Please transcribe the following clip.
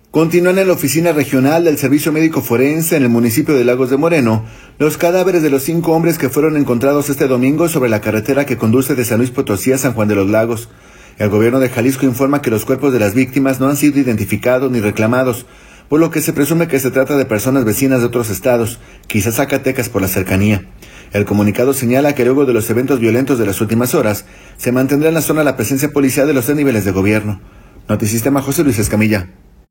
Continúan en la oficina regional del Servicio Médico Forense en el municipio de Lagos de Moreno los cadáveres de los 5 hombres que fueron encontrados este domingo sobre la carretera que conduce de San Luis Potosí a San Juan de los Lagos. El gobierno de Jalisco informa que los cuerpos de las víctimas no han sido identificados ni reclamados, por lo que se presume que se trata de personas vecinas de otros estados, quizás Zacatecas por la cercanía. El comunicado señala que luego de los eventos violentos de las últimas horas, se mantendrá en la zona la presencia policial de los 3 niveles de gobierno. Notisistema, José Luis Escamilla.